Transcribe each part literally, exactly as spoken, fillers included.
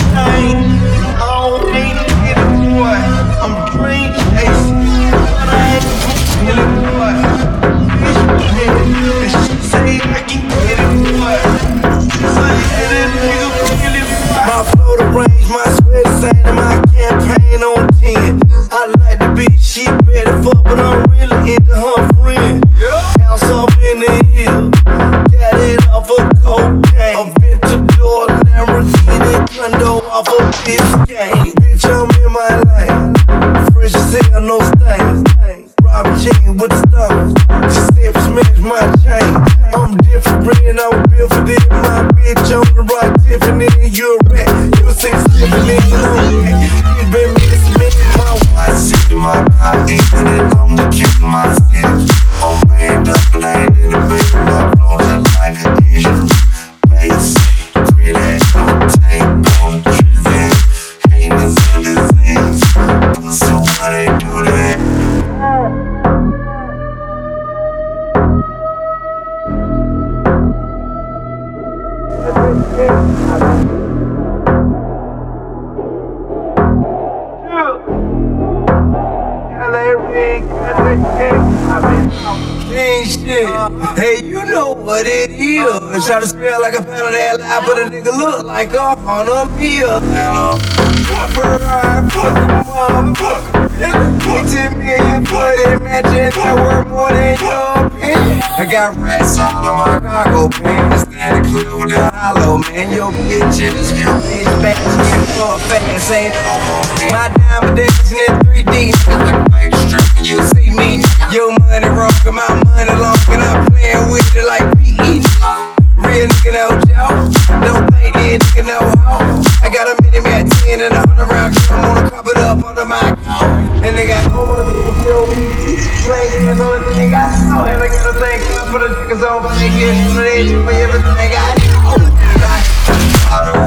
thing. I don't need to get it, boy. I'm dream chasing. But I ain't get it, boy. Bitch, and she say I can get it, boy. So yeah, that nigga feel it, boy. My flow to range, my sweat saying and my campaign on ten. I like the bitch, she better fuck, but I'm really into her friend. House up in the hill, got it off of cocaine. A Ventador, Lamborghini, condo off of Biscayne. Bitch, I'm in my lane, fresh as hell, no stains. Robin Jean with the stones, she said smash my chain. I'm different, I'm built for this. My bitch on the right, Tiffany, you're a rat. You say Tiffany, no rat. You been missing me, my wife, sick in my pocket, and then I'm the king of my skin. I'm made up, and I ain't in the bed, my flow just like a dish. Bass, great ass, no tape, don't treat that. Haters and disease, so why they do that? King shit, hey, you know what it is. Try to spell like a pound of that lie, but a nigga look like a hundred meal. Fuck ride, fuck motherfucker. Ten million for that match, I work more than your opinion. I got rats all on my cargo pants, stand clear with the hollow, man. Your bitch is your bitch back, skin for a fast, ain't my diamond dancing in three D. You see me, your money wrong, and my money long, and I'm playing with it like P E. Real nigga no joke, don't think that nigga no hoe. I got a mini man ten and a hundred round drum, wanna cup it up under my coat. And they got all of the kill me, playing the only thing I saw. And I got a thing for the niggas over, they get for the age for everything I know. I don't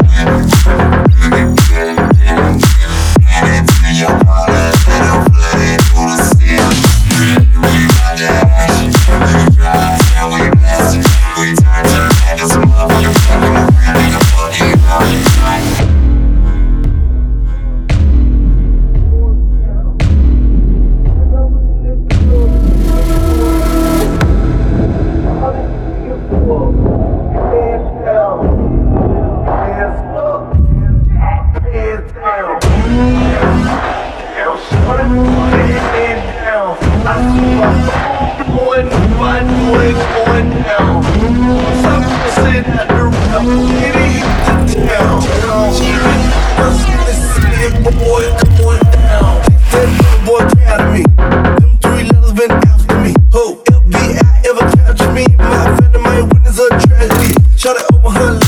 and it's in your wallet, they don't flood it through the steel. We got that action, we drive, and we blast it. We turn to the head of some motherfucking fucking around in the fucking body. Shut it over her